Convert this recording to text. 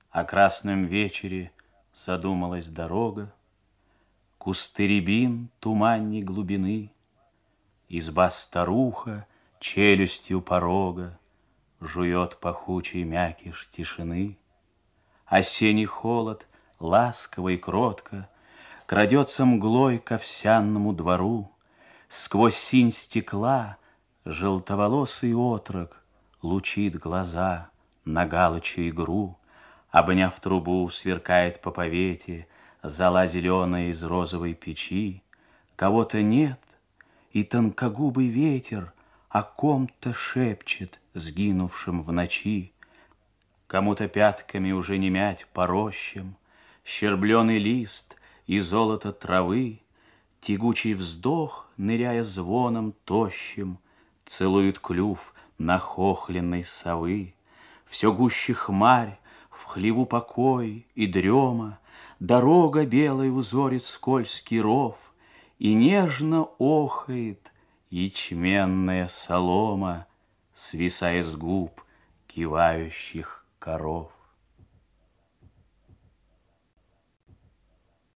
О красном вечере задумалась дорога, Кусты рябин туманней глубины, Изба-старуха челюстью порога Жует пахучий мякиш тишины. Осенний холод ласково и кротко Крадется мглой к овсянному двору. Сквозь синь стекла желтоволосый отрок Лучит глаза на галочью игру. Обняв трубу, сверкает по повете Зола зеленая из розовой печи. Кого-то нет, и тонкогубый ветер О ком-то шепчет, сгинувшим в ночи. Кому-то пятками уже не мять по рощам Щербленый лист и золото травы. Тягучий вздох, ныряя звоном тощим, Целует клюв нахохленной совы. Все гуще хмарь, в хлеву покой и дрема, Дорога белой узорит скользкий ров, И нежно охает ячменная солома, Свисая с губ кивающих коров.